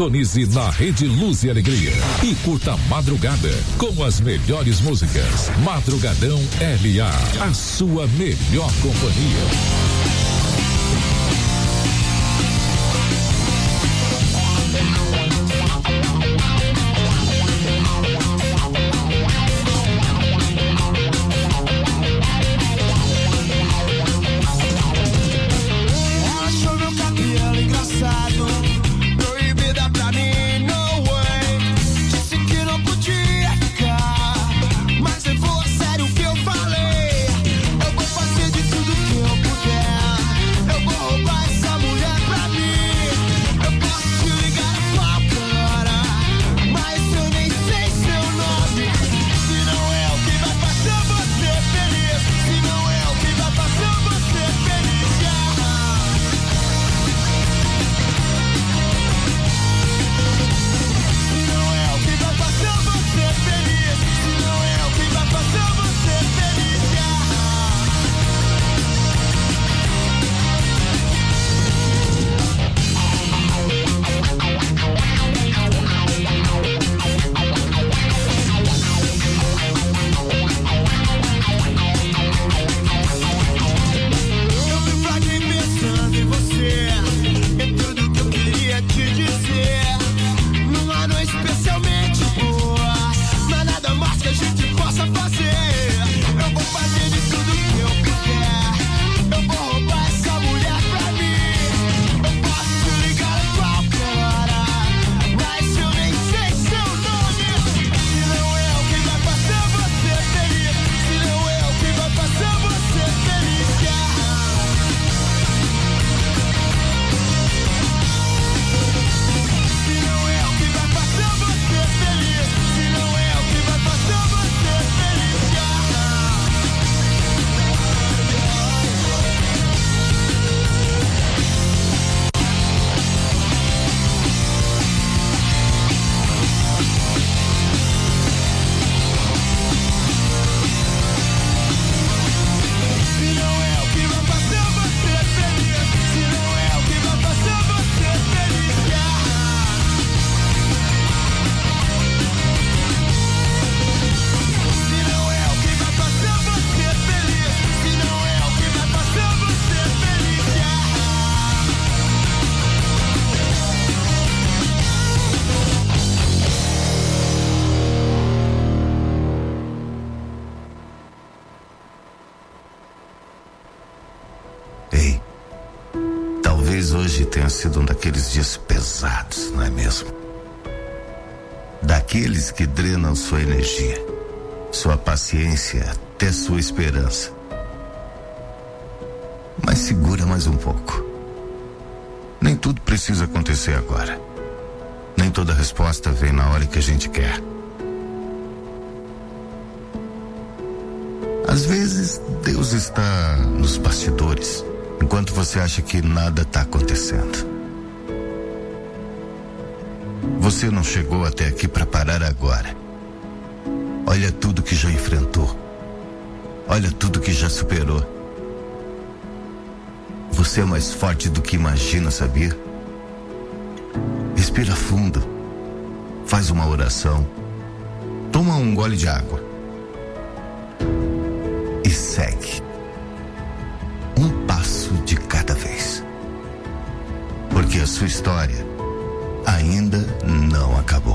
Sintonize na Rede Luz e Alegria e curta a madrugada com as melhores músicas. Madrugadão LA, a sua melhor companhia. Tenha sido um daqueles dias pesados, não é mesmo? Daqueles que drenam sua energia, sua paciência, até sua esperança. Mas segura mais um pouco. Nem tudo precisa acontecer agora. Nem toda resposta vem na hora que a gente quer. Às vezes, Deus está nos bastidores, enquanto você acha que nada está acontecendo. Você não chegou até aqui para parar agora. Olha tudo que já enfrentou. Olha tudo que já superou. Você é mais forte do que imagina, sabia? Respira fundo. Faz uma oração. Toma um gole de água. E segue. Um passo de cada vez. Porque a sua história ainda não acabou.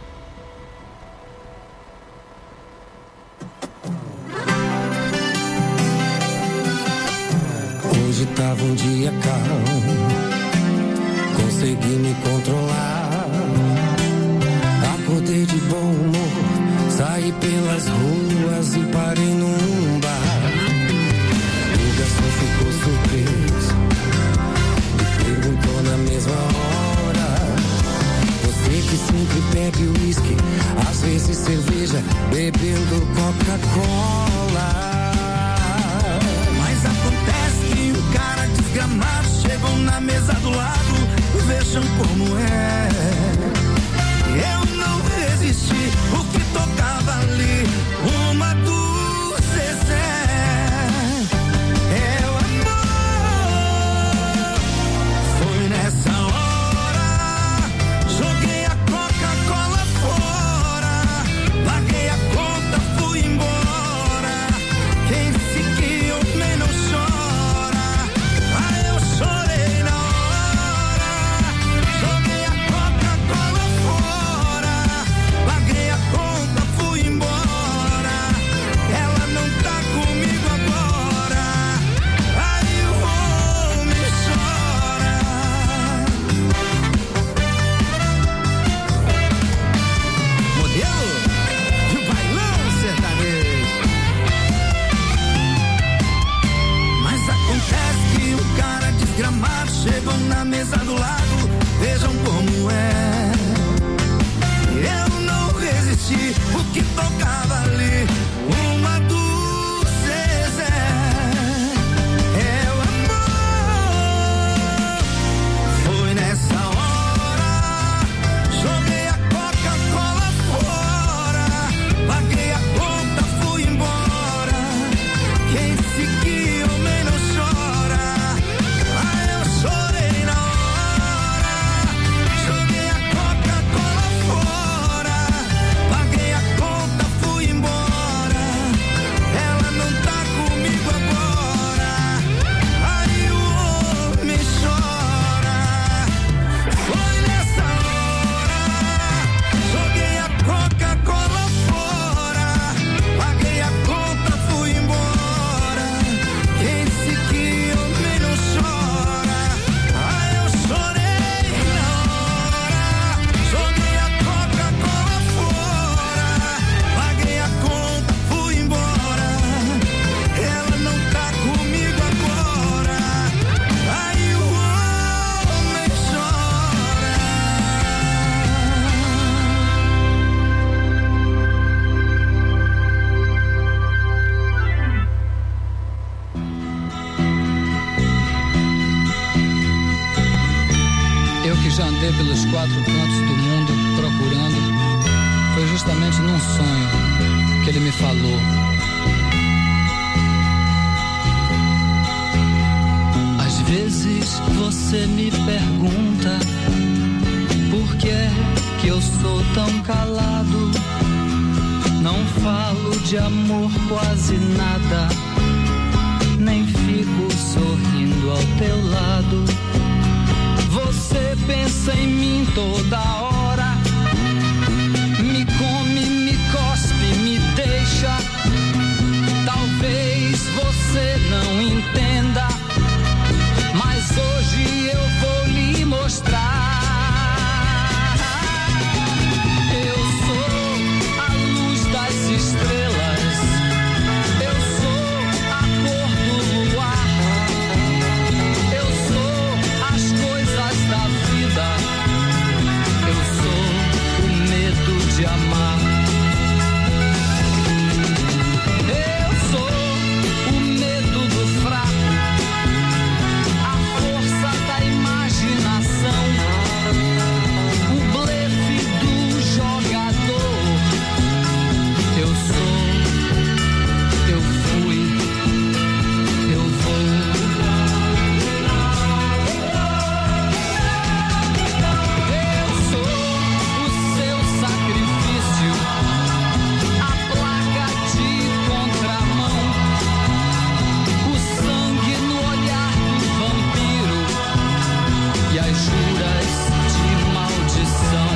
Hoje tava um dia calmo, consegui me controlar. Acordei de bom humor, saí pelas ruas e parei num bar. O garçom ficou surpreso, me perguntou na mesma hora: você que sempre bebe uísque, às vezes cerveja, bebendo Coca-Cola. Mas acontece que um cara desgramado chegou na mesa do lado, vejam como é. Eu não resisti, o que tocava ali, uma do Zezé. É o amor. Foi nessa hora, joguei já andei pelos 4 cantos do mundo procurando, foi justamente num sonho que ele me falou. Às vezes você me pergunta por que é que eu sou tão calado. Não falo de amor quase nada, nem fico sorrindo ao teu lado. Você pensa em mim toda hora, me come, me cospe, me deixa. Talvez você não entenda, mas hoje eu vou lhe mostrar. Eu sou a luz das estrelas, eu sou a cor do luar, eu sou as coisas da vida, eu sou o medo de amar. Eu sou o medo do fraco, a força da imaginação, o blefe do jogador. Eu sou, eu fui, eu vou. Eu sou o seu sacrifício, a placa de contramão, o sangue no olhar do vampiro e as juras de maldição.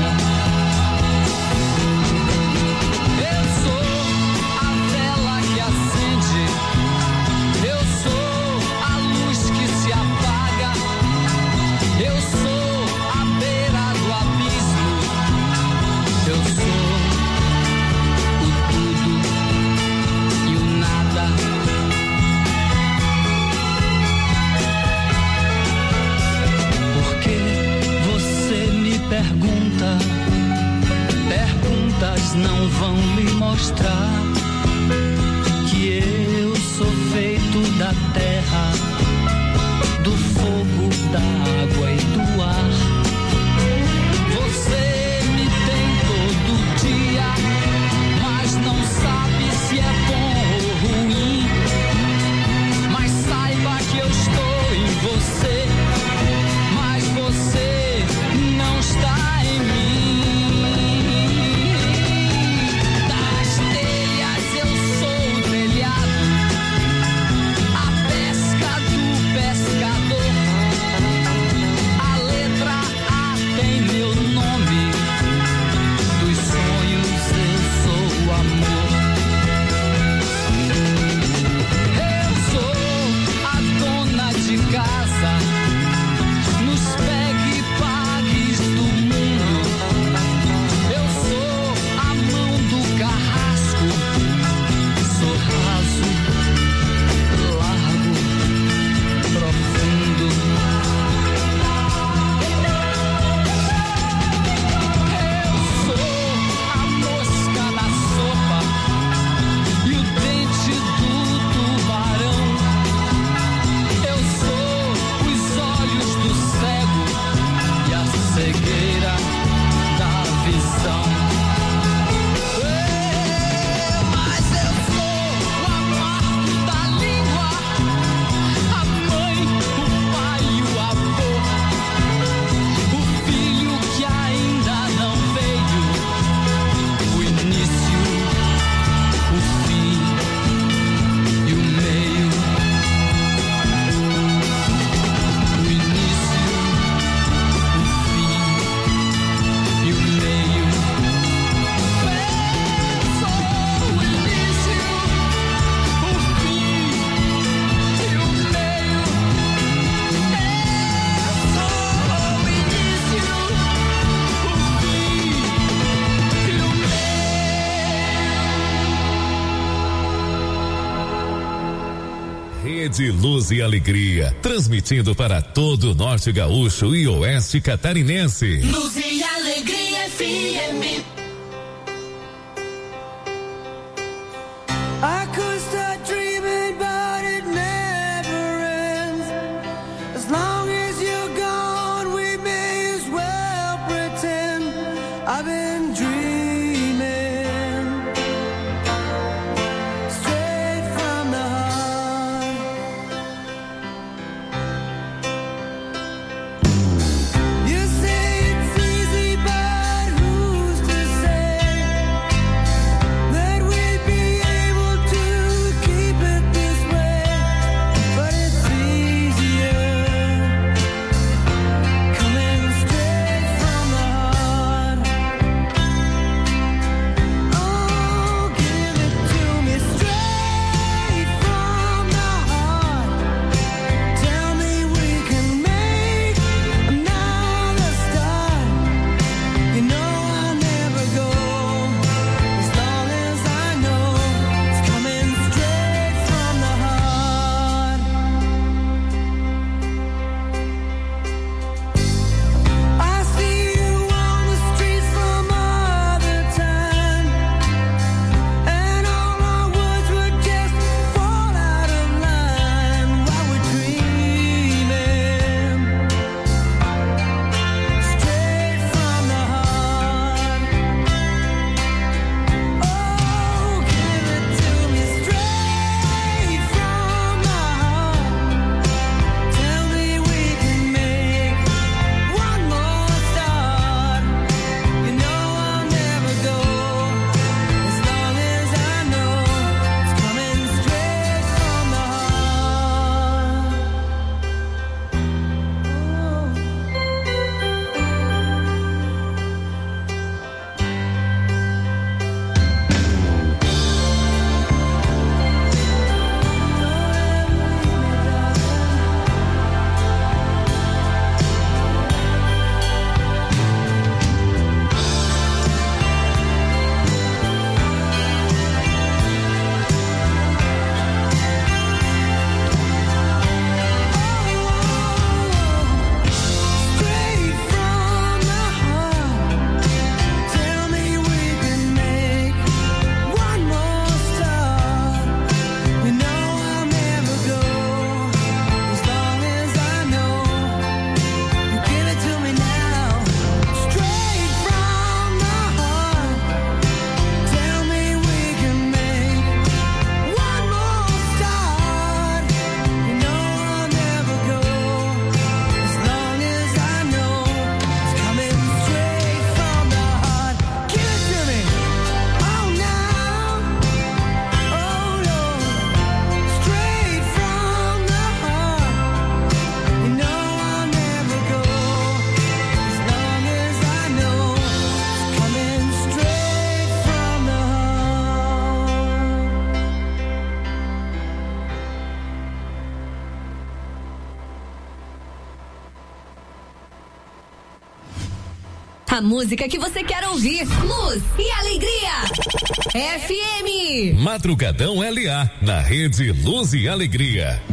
Eu sou a vela que acende, eu sou a luz que se apaga, eu sou a beira do abismo, eu sou o tudo e o nada. Porque você me pergunta, perguntas não vão lhe mostrar que eu sou feito da terra, do fogo, da água e do ar. Você me tem todo dia, mas não sabe se é bom ou ruim. Mas saiba que eu estou em você, mas você não está em mim. Das telhas eu sou o telhado, a pesca do pescador, a letra A tem meu nome, dos sonhos eu sou o amor. Eu sou a dona de casa, nos pegue e pagues do mundo. Eu sou a mão do carrasco, sou raso, largo, profundo. Eu sou a mosca na sopa e o dente do tubarão. Eu sou os olhos do cego e a cegueira da visão. Mas eu sou o amargo da língua, a mãe, o pai e o avô, o filho que ainda não veio, o início, o fim e o meio. O início, o fim e o meio. Eu sou o início, o fim e o meio. Eu sou o início, o fim e o meio. Rede Luz e Alegria, transmitindo para todo o Norte Gaúcho e Oeste Catarinense. Luz e Alegria FM. I could start dreaming, but it never ends. As long as you're gone, we may as well A música que você quer ouvir. Luz e alegria. FM. Madrugadão LA, na rede Luz e Alegria.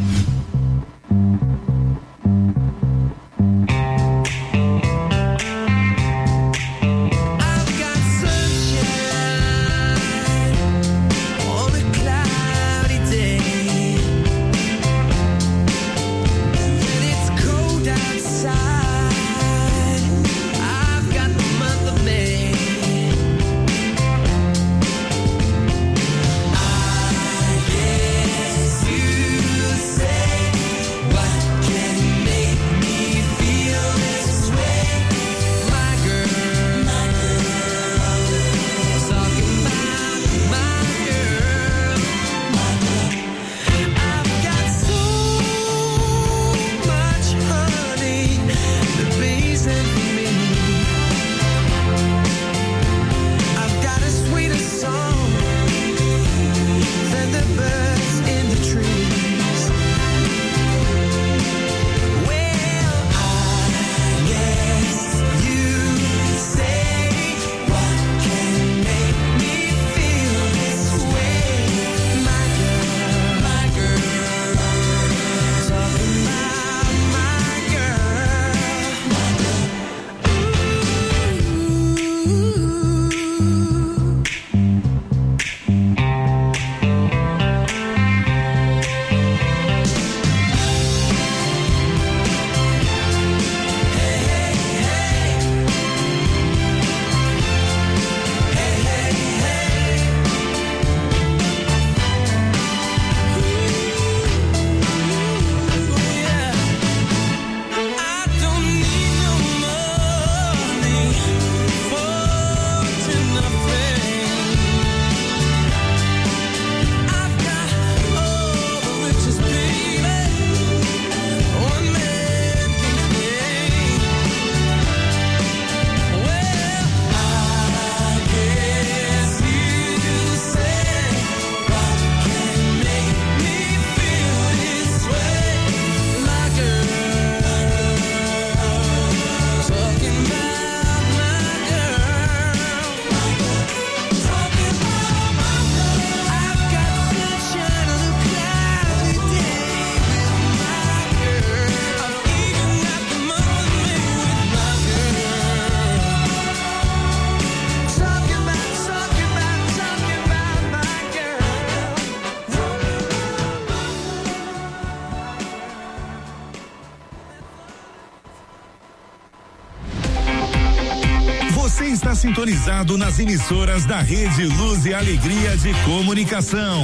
Está sintonizado nas emissoras da Rede Luz e Alegria de Comunicação.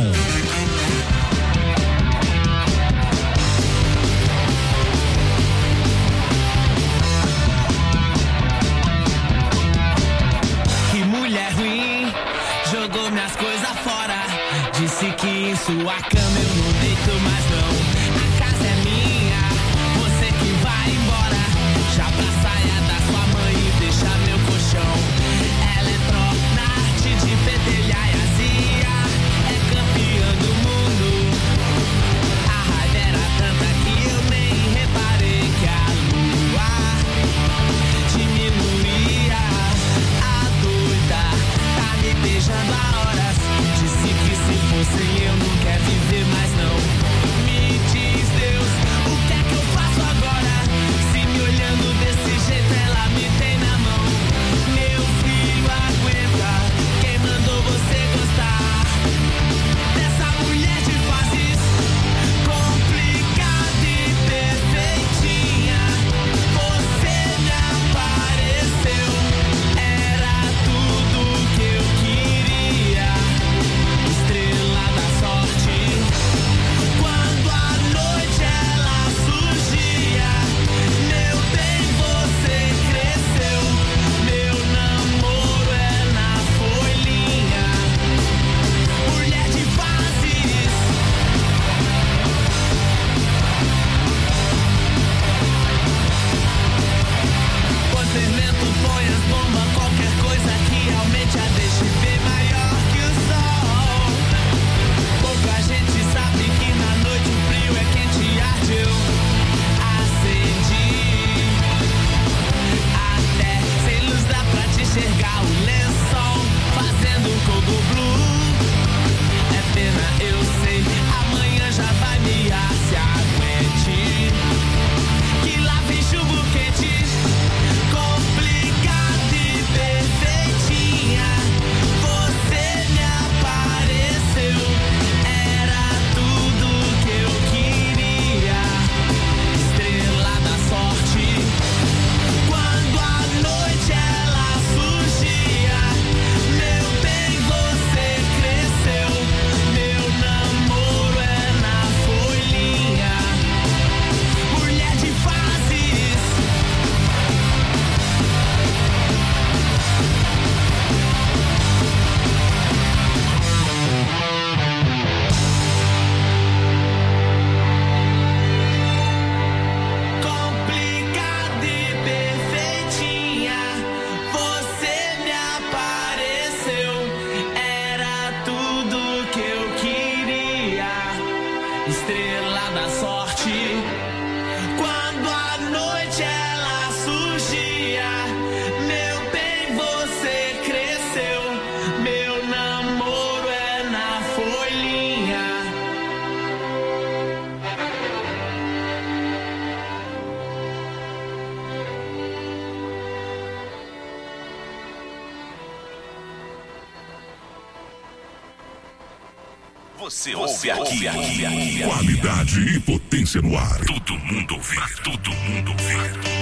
Que mulher ruim, jogou minhas coisas fora. Disse que em sua cama eu não deito mais não. A casa é minha, você que vai embora. Já pra saia da sua mãe e deixa meu colchão. Ela entrou na arte de pedelhar e azia. É campeã do mundo. A raiva era tanta que eu nem reparei que a lua diminuía. A doida tá me beijando há horas. Disse que se fosse eu não quer viver mais não. Me Você ouve aqui. Qualidade e potência no ar. Todo mundo ouvir. Todo mundo ouvir.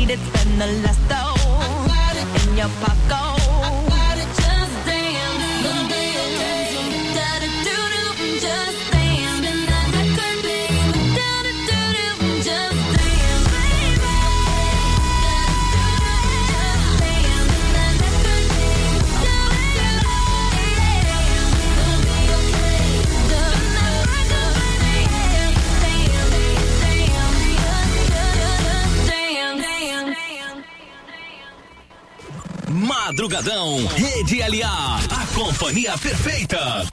need it, spend the last dough in your pocket. Just dance, the day, da-da-doo-doo, just dance, and that record, baby, da-da-doo-doo, just dance, baby, just dance, and that record, baby, da-da-doo-doo, gonna be okay, Madrugadão, Rede LA, a companhia perfeita.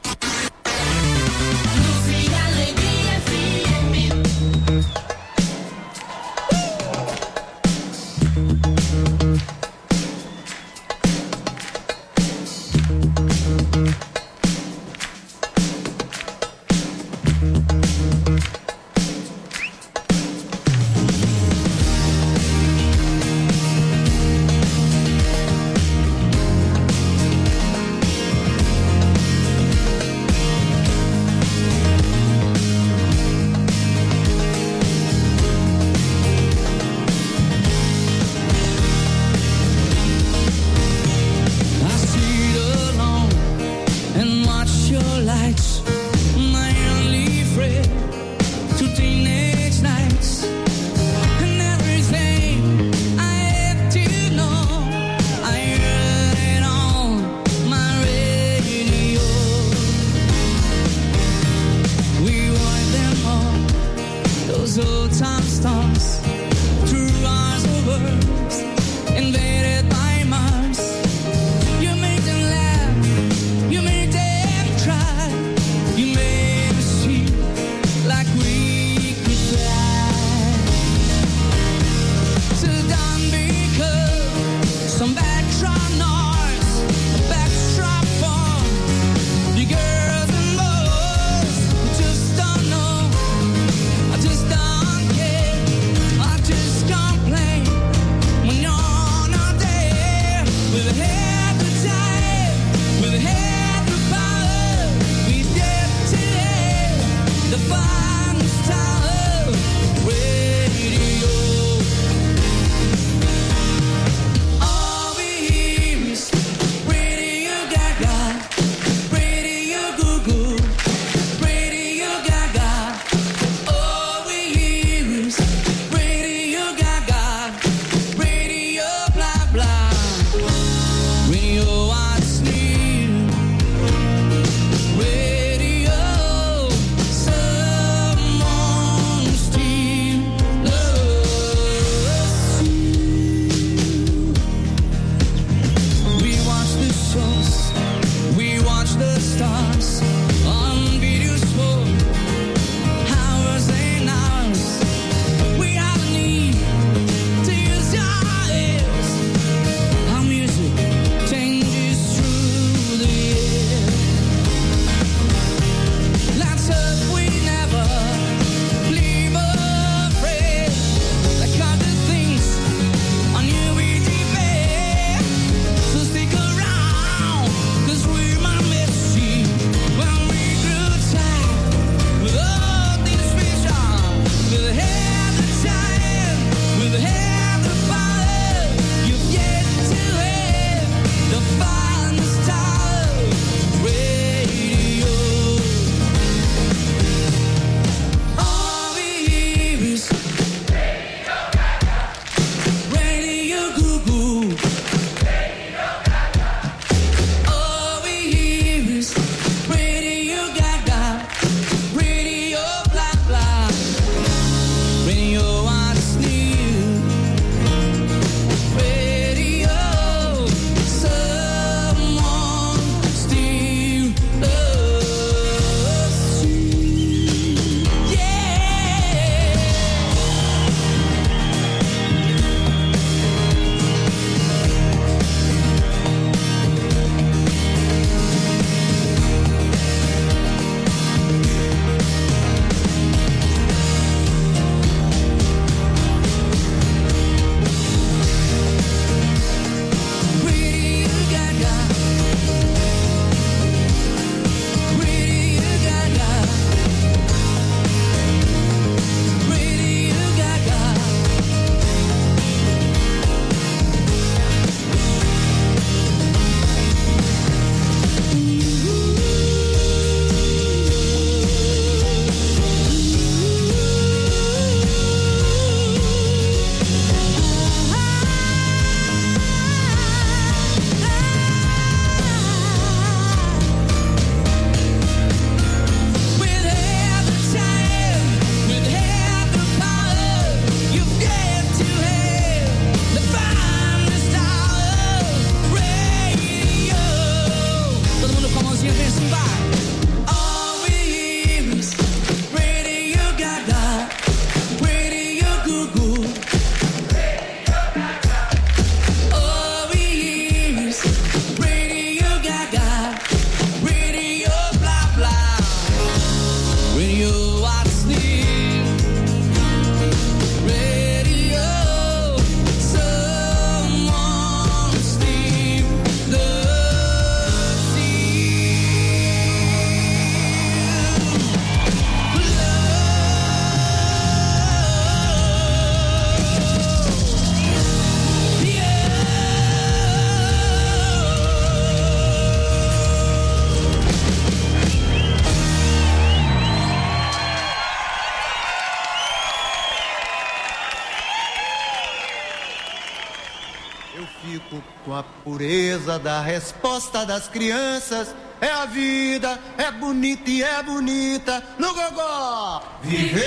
Fico com a pureza da resposta das crianças. É a vida, é bonita e é bonita. No gogó! Viver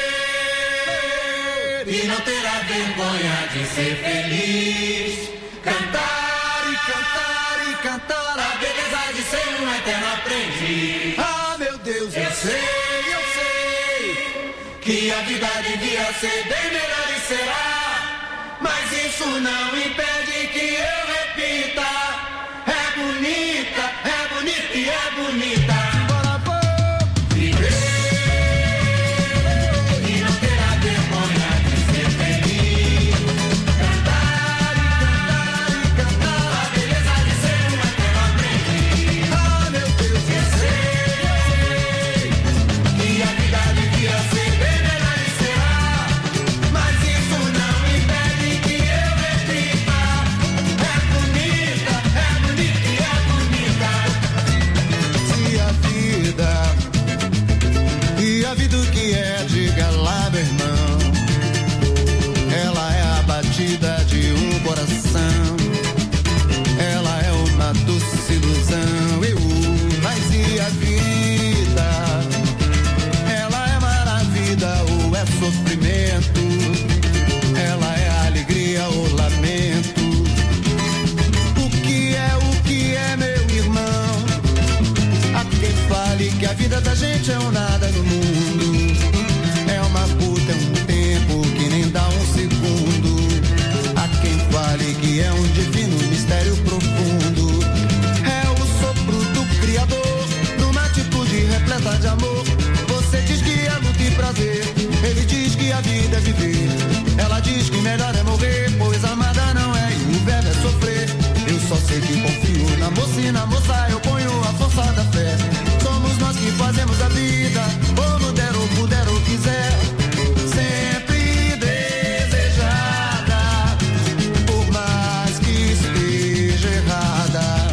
e não ter a vergonha de ser feliz. Cantar e cantar e cantar a beleza de ser um eterno aprendiz. Ah, meu Deus, eu sei que a vida devia ser bem melhor e será. Mas isso não impede que eu repita. É bonita, é bonita e é bonita. Bora, vou viver e não ter a vergonha de ser feliz. Cantar e cantar e cantar a beleza de ser um eterno aprendiz. Ah, meu Deus, eu sei que a vida devia ser bem melhor e será. Mas isso não impede que eu repita. É bonita e é bonita. Se a vida o que é, diga lá, meu irmão. Ela é a batida de um coração. Ela é uma doce ilusão. Mas e a vida? Ela é maravilha ou é sofrimento? Ela é alegria ou lamento? O que é, meu irmão? Há quem fale que a vida da gente é um nada no mundo. É uma puta, é um tempo que nem dá um segundo. Há quem fale que é um divino mistério profundo. É o sopro do Criador, numa atitude repleta de amor. Você diz que é luta e prazer, ele diz que a vida é viver. Ela diz que melhor é morrer, pois amada não é e o verbo é sofrer. Eu só sei que confio na moça e na moça eu ponho a força da fé. Somos nós que fazemos a vida, como der ou puder ou quiser. Sempre desejada, por mais que esteja errada.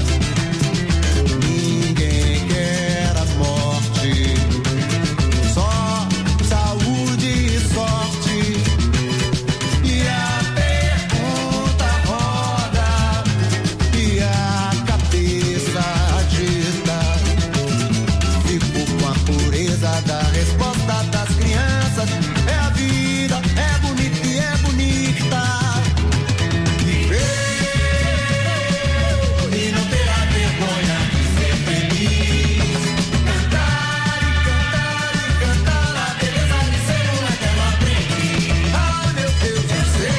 Ninguém quer a morte, só saúde e sorte. E a pergunta roda e a cabeça agita. Fico com a pureza da resposta das crianças. É a vida, é bonita e é bonita. Viver e não ter a vergonha de ser feliz. Cantar e cantar e cantar a beleza de ser um eterno aprendiz. Ah, meu Deus, eu sei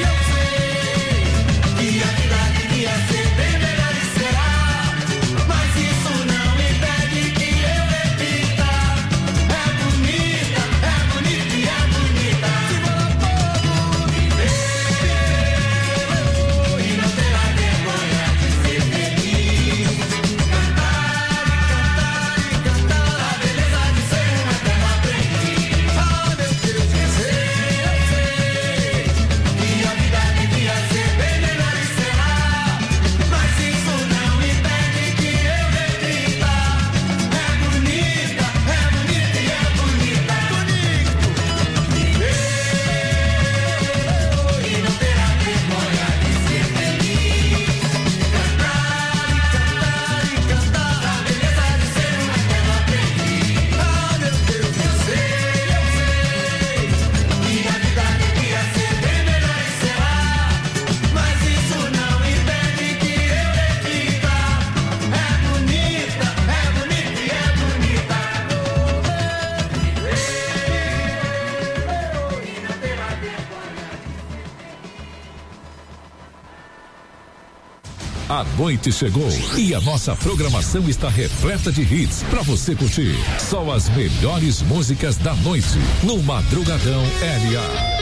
que a vida devia ser bem melhor e será. Mas isso não impede que eu repita. É bonita e é bonita. Se bora povo viver e não ter a vergonha de ser feliz. Cantar e cantar a beleza de ser um eterno aprendiz. Ah, meu Deus, eu sei que a vida devia ser bem melhor e será. Mas isso não impede que eu repita. É bonita e é bonita. Viver e não ter a vergonha de ser feliz. Cantar e cantar a beleza de ser um eterno aprendiz. Ah, meu Deus, eu sei que a vida devia ser bem melhor e será. Mas isso não impede que eu repita. É bonita e é bonita. Viver e não ter a vergonha. A noite chegou e a nossa programação está repleta de hits para você curtir. Só as melhores músicas da noite no Madrugadão LA.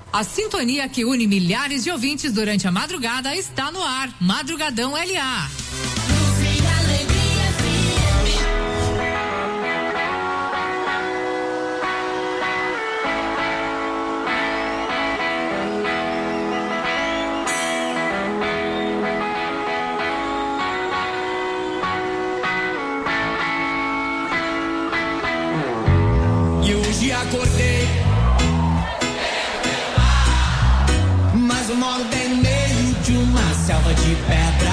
A sintonia que une milhares de ouvintes durante a madrugada está no ar. Madrugadão LA. E hoje acordei, mas eu moro bem no meio de uma selva de pedra.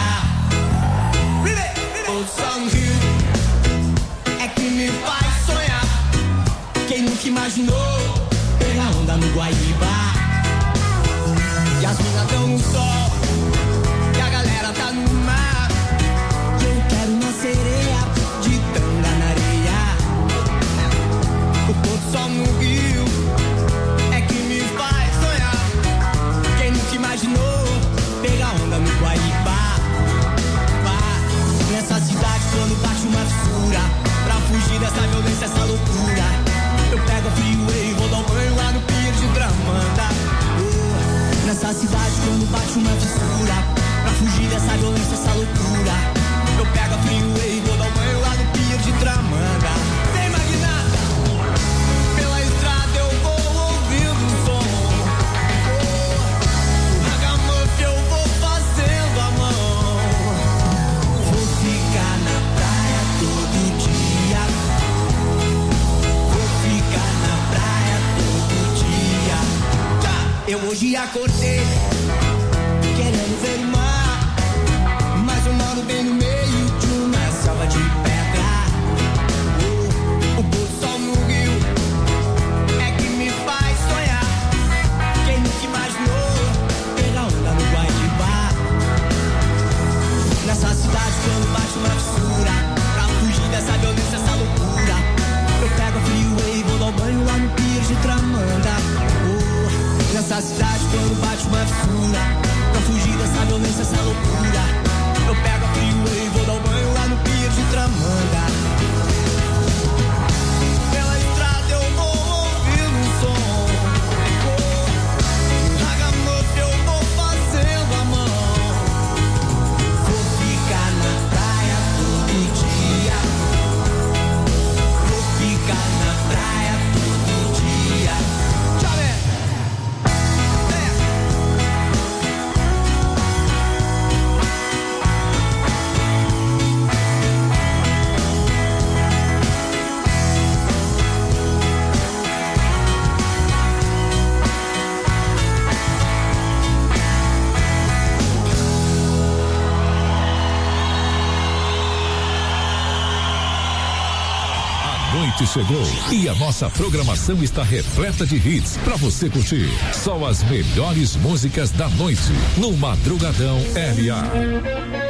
O só um rio é que me faz sonhar. Quem nunca imaginou pegar onda no Guaíba? E as minas tão no sol e a galera tá no mar. E eu quero uma sereia de tanga na areia. O pôr do sol no rio é que me faz sonhar. Quem nunca imaginou pegar onda no Guaíba? Nessa cidade quando bate uma fissura, pra fugir dessa violência, essa loucura, eu pego a freeway e vou dar um banho lá no pier de Tramanda. Nessa cidade quando bate uma fissura, pra fugir dessa violência, essa loucura, eu pego a freeway e vou dar um banho lá no pier de Tramanda. Tem magnata, pela estrada eu vou ouvindo o som. O ragamuffin eu vou fazendo a mão. Vou ficar na praia todo dia. Vou ficar na praia todo dia. Eu hoje acordei querendo ver o mar, mas eu moro bem no meio de uma selva de pedra. O pôr do sol no rio é que me faz sonhar. Quem nunca imaginou pegar onda no Guaíba? Nessa cidade quando bate uma fissura, pra fugir dessa violência, essa loucura, eu pego a freeway e vou dar um banho lá no pier de Tramanda. Nessa cidade quando bate uma fissura, pra fugir dessa violência, essa loucura, eu pego a freeway e vou dar um banho lá no pier de Tramanda. Pela estrada eu vou ouvindo um som. Ragamuffin eu vou fazendo a mão. Vou ficar na praia todo dia. Vou ficar na praia todo dia. Tchau, né? A noite chegou e a nossa programação está repleta de hits para você curtir. Só as melhores músicas da noite no Madrugadão LA.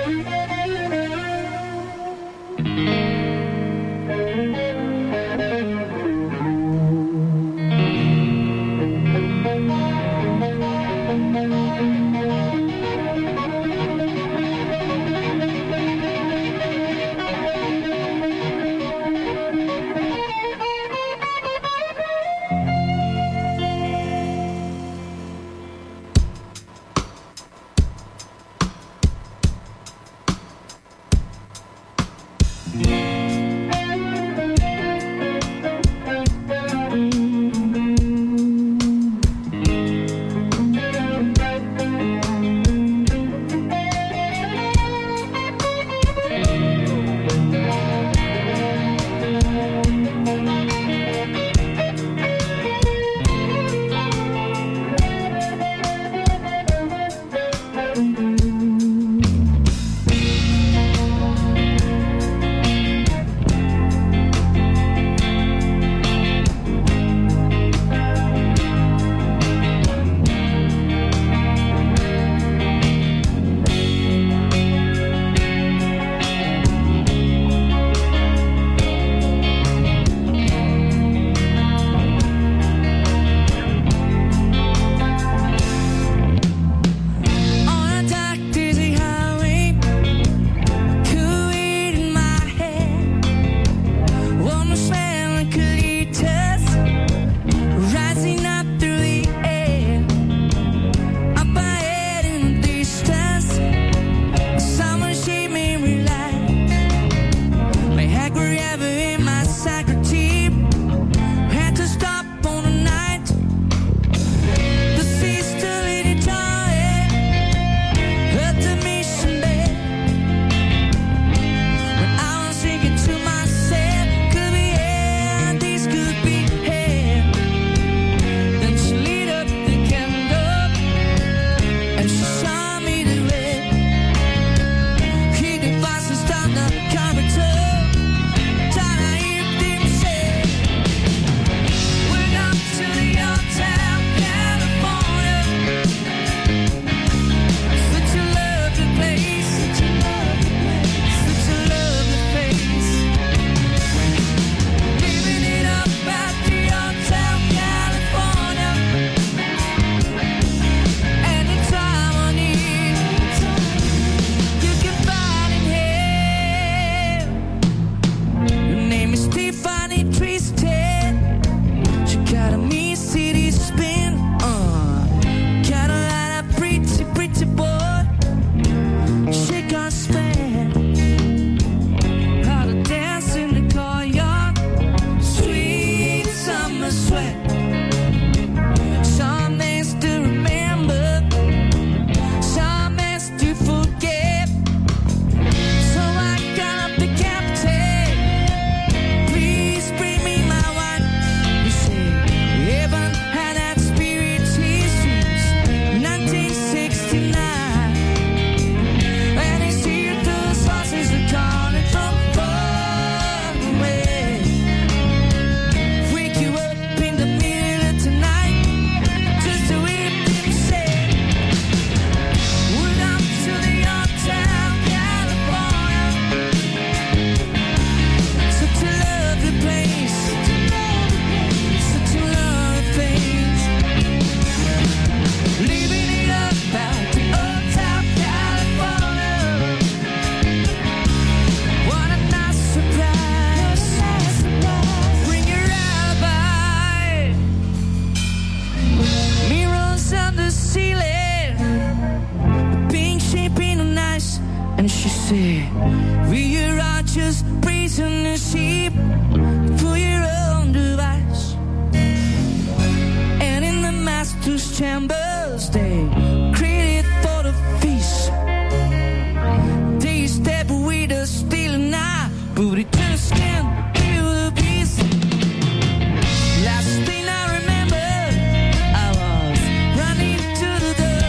for your own device. And in the master's chambers they created for the feast. They step with a steel and eye, booty to the skin, feel the beast. Last thing I remember, I was running to the door.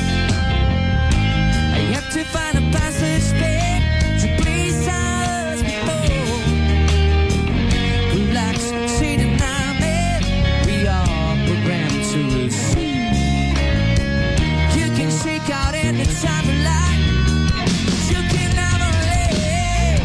I had to find a passage there to place I was before. Relax, sit and I'm in. We are programmed to receive. You can shake out any time you like. You can never leave.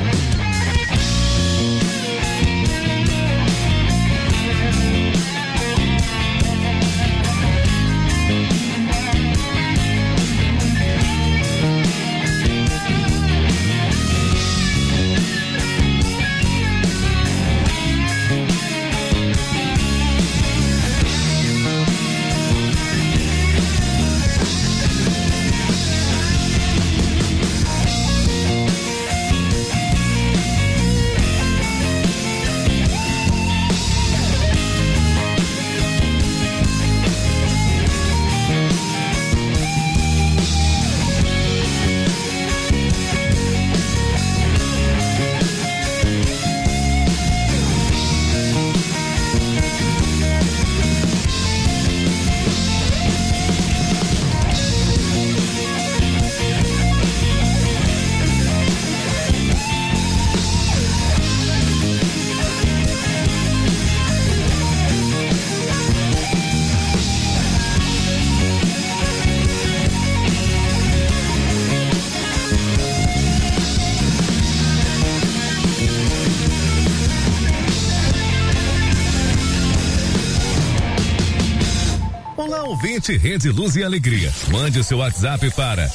Olá, ouvinte Rede Luz e Alegria. Mande o seu WhatsApp para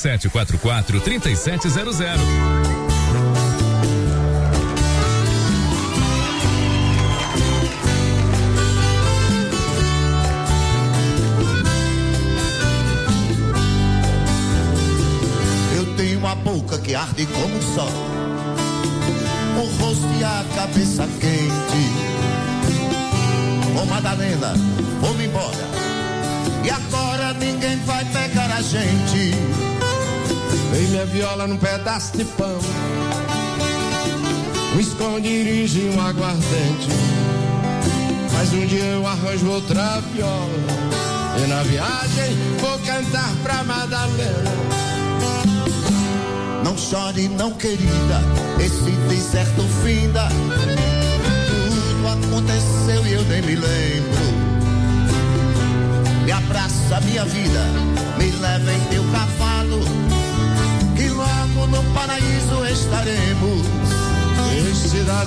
3744-3700. Eu tenho uma boca que arde como o sol, o rosto e a cabeça quente. Ô Madalena, vou-me embora, e agora ninguém vai pegar a gente. Vem minha viola num pedaço de pão, um esconderijo e um aguardente. Mas um dia eu arranjo outra viola, e na viagem vou cantar pra Madalena. Não chore não, querida, esse deserto finda. Tudo aconteceu e eu nem me lembro. Me abraça minha vida, me leva em teu cavalo, que logo no paraíso estaremos.